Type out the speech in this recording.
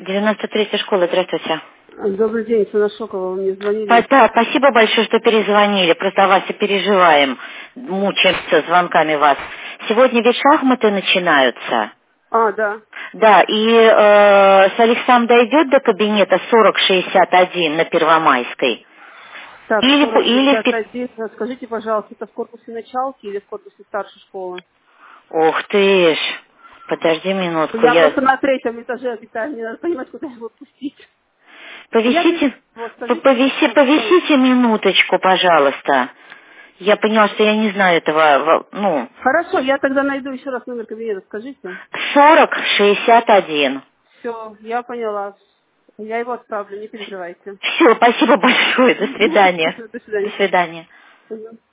93-я школа, здравствуйте. Добрый день, Сана Шокова, вы мне звонили. Да, спасибо большое, что перезвонили. Просто о вас и переживаем. Мучаемся звонками вас. Сегодня ведь шахматы начинаются. Да. Да, и Салих сам дойдет до кабинета 4061 на Первомайской. Так, Или 4061, скажите, пожалуйста, это в корпусе началки или в корпусе старшей школы? Ух ты ж. Подожди минутку, Я я... просто на третьем этаже обитаю, мне надо понимать, куда его пустить. Повисите, Вот, скажите, повисите минуточку, пожалуйста. Я поняла, что я не знаю этого, Хорошо, я тогда найду еще раз номер кабинета, скажите. 4061. Все, я поняла. Я его отправлю, не переживайте. Все, спасибо большое, до свидания. До До свидания. свидания. Мгм.